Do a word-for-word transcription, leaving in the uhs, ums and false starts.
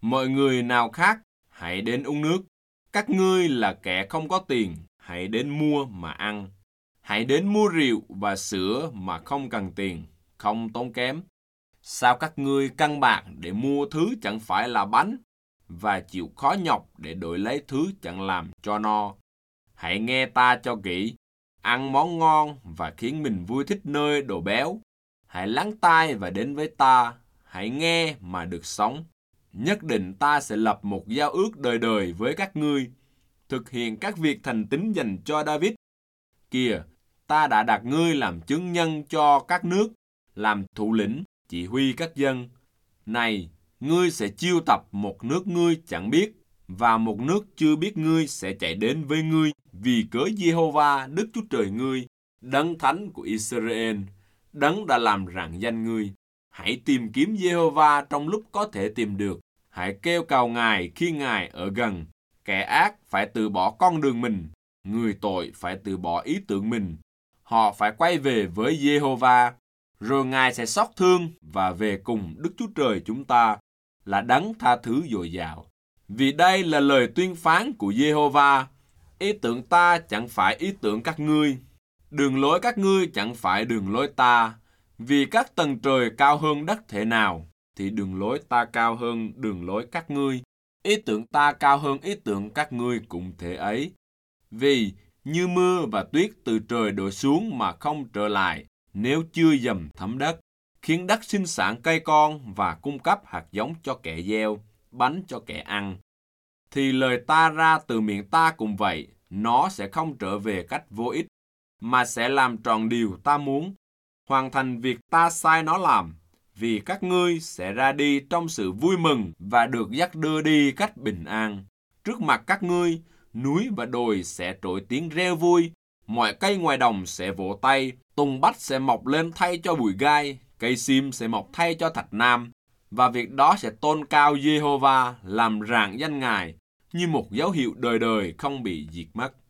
Mọi người nào khác, hãy đến uống nước. Các ngươi là kẻ không có tiền, hãy đến mua mà ăn. Hãy đến mua rượu và sữa mà không cần tiền, không tốn kém. Sao các ngươi căng bạc để mua thứ chẳng phải là bánh, và chịu khó nhọc để đổi lấy thứ chẳng làm cho no? Hãy nghe ta cho kỹ, ăn món ngon và khiến mình vui thích nơi đồ béo. Hãy lắng tai và đến với ta, hãy nghe mà được sống. Nhất định ta sẽ lập một giao ước đời đời với các ngươi, thực hiện các việc thành tín dành cho David. Kìa, ta đã đặt ngươi làm chứng nhân cho các nước, làm thủ lĩnh, chỉ huy các dân. Này, ngươi sẽ chiêu tập một nước ngươi chẳng biết, và một nước chưa biết ngươi sẽ chạy đến với ngươi, vì cớ Giê-hô-va Đức Chúa Trời ngươi, Đấng Thánh của Israel, Đấng đã làm rạng danh ngươi. Hãy tìm kiếm Giê-hô-va trong lúc có thể tìm được. Hãy kêu cầu Ngài khi Ngài ở gần. Kẻ ác phải từ bỏ con đường mình, người tội phải từ bỏ ý tưởng mình. Họ phải quay về với Giê-hô-va, rồi Ngài sẽ xót thương và về cùng Đức Chúa Trời chúng ta, là Đấng tha thứ dồi dào. Vì đây là lời tuyên phán của Giê-hô-va, ý tưởng ta chẳng phải ý tưởng các ngươi, đường lối các ngươi chẳng phải đường lối ta. Vì các tầng trời cao hơn đất thể nào, thì đường lối ta cao hơn đường lối các ngươi. Ý tưởng ta cao hơn ý tưởng các ngươi cũng thế ấy. Vì như mưa và tuyết từ trời đổ xuống mà không trở lại, nếu chưa dầm thấm đất, khiến đất sinh sản cây con và cung cấp hạt giống cho kẻ gieo, bánh cho kẻ ăn, thì lời ta ra từ miệng ta cũng vậy, nó sẽ không trở về cách vô ích, mà sẽ làm trọn điều ta muốn, hoàn thành việc ta sai nó làm, vì các ngươi sẽ ra đi trong sự vui mừng và được dắt đưa đi cách bình an. Trước mặt các ngươi, núi và đồi sẽ trỗi tiếng reo vui, mọi cây ngoài đồng sẽ vỗ tay, tùng bách sẽ mọc lên thay cho bụi gai, cây sim sẽ mọc thay cho thạch nam, và việc đó sẽ tôn cao Giê-hô-va, làm rạng danh Ngài, như một dấu hiệu đời đời không bị diệt mất.